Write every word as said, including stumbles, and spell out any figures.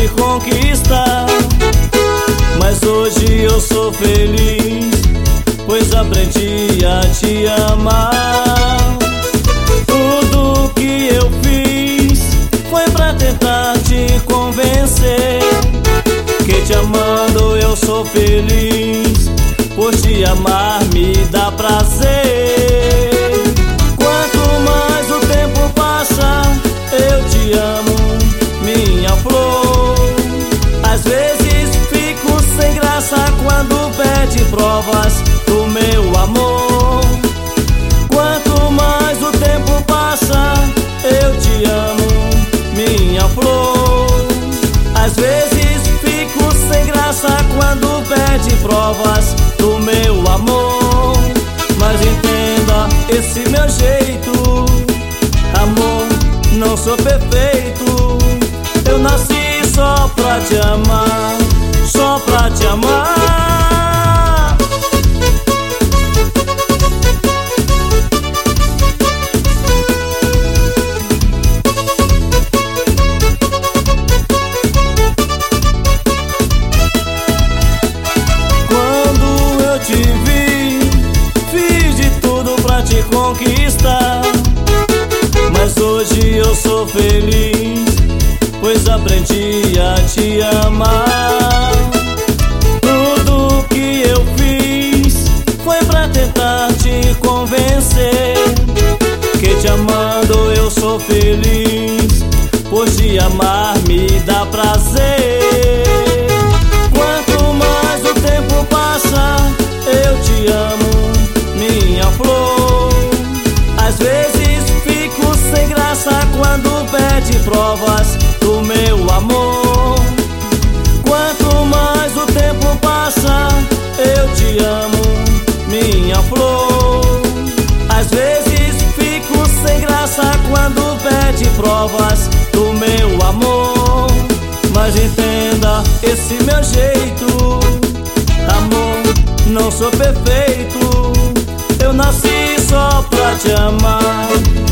te conquistar. Mas hoje eu sou feliz, pois aprendi a te amar. Tudo que eu fiz foi pra tentar te convencer que te amando eu sou feliz, por te amar me dá prazer. Quanto mais o tempo passa, eu te amo, minha flor. Às vezes fico sem graça quando pede provas do meu amor. Quanto mais o tempo passa, eu te amo, minha flor. Às vezes fico sem graça quando pede provas do meu amor. Mas entenda esse meu jeito, amor, não sou perfeito. Eu nasci só pra te amar, só pra te amar. Quando eu te vi, fiz de tudo pra te conquistar. Mas hoje eu sou feliz, pois aprendi a te amar. Tudo que eu fiz foi pra tentar te convencer que te amando eu sou feliz, por te amar me dá prazer. Quanto mais o tempo passa, eu te amo, minha flor. Às vezes fico sem graça quando pede provas do meu amor. Quanto mais o tempo passa, eu te amo, minha flor. Às vezes fico sem graça quando pede provas do meu amor. Mas entenda esse meu jeito, amor, não sou perfeito. Eu nasci só pra te amar,